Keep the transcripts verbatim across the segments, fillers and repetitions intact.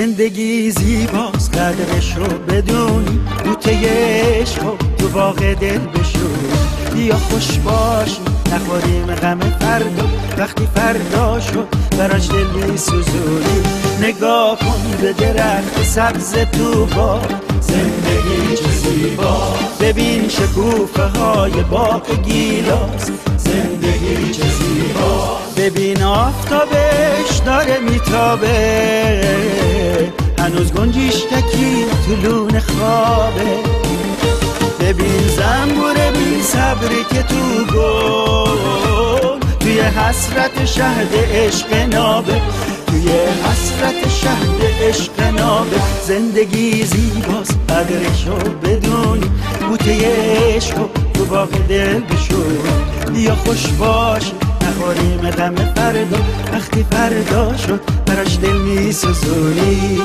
زندگی زیباست قدرشو بدونی، بوته عشقو تو باغ دل بشونی. بیا خوش باشی نخوریم غم فردا، وقتی فردا شد براش دل میسوزونی. نگاه کن به درخت سبز تو باغ، زندگی چه زیبا. ببین شکوفه های باغ گیلاس، زندگی چه زیبا. ببین آفتابش داره میتابه، هنوز گنجیشکی تو لون خوابه. ببین زنبور بی صبری که تو گل، توی حسرت شهد عشق نابه، توی حسرت شهد عشق نابه. زندگی زیباست قدرشو بدونی، بوته عشقو تو باغ دل بشونی. بیا خوش باشی نخوریم غم فردا، وقتی فردا شد براش دل میسوزونی.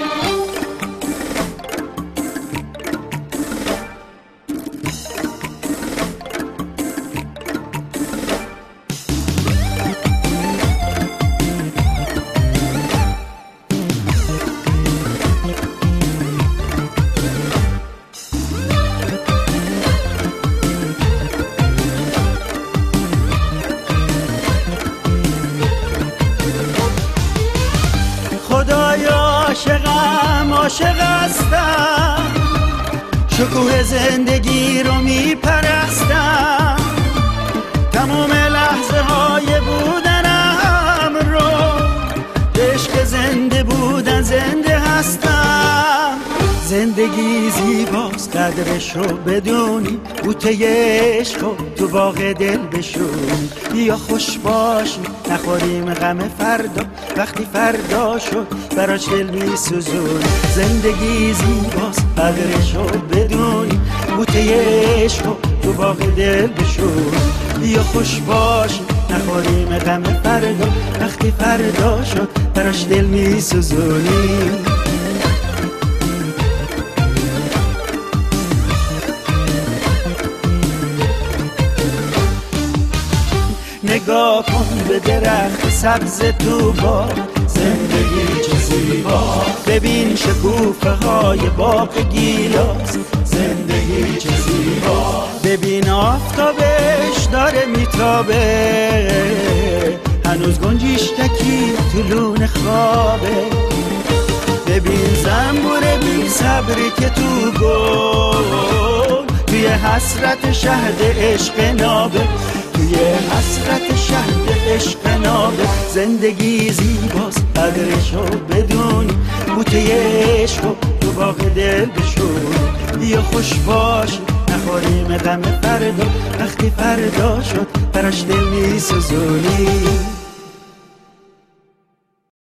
خدایا عاشقم عاشق هستم، شکوه زندگی رو میپرستم. تمام لحظه های بودنم رو به عشق زنده بودن زنده هستم. زندگی زیباست قدرشو بدونی، بوته عشقو تو باغ دل بشونی. بیا خوش باشی نخوریم غم فردا، وقتی فردا شد براش دل میسوزونی. زندگی زیباست قدرشو بدونی، بوته عشقو تو باغ دل بشونی. بیا خوش باشی نخوریم غم فردا، وقتی فردا شد براش دل میسوزونی. نگاه کن به درخت سبز تو باغ، زندگی چه زیبا. ببین شکوفه های باغ گیلاس، زندگی چه زیبا. ببین آفتابش داره میتابه، هنوز گنجیشکی تو لون خوابه. ببین زنبور بی صبری که تو گل، توی حسرت شهد عشق نابه، توی حسرت شهد عشق نابه. زندگی زیباست قدرشو بدونی، بوته عشقو تو باغ دل بشونی. بیا خوش باشی نخوریم غم فردا، وقتی فردا شد براش دل میسوزونی.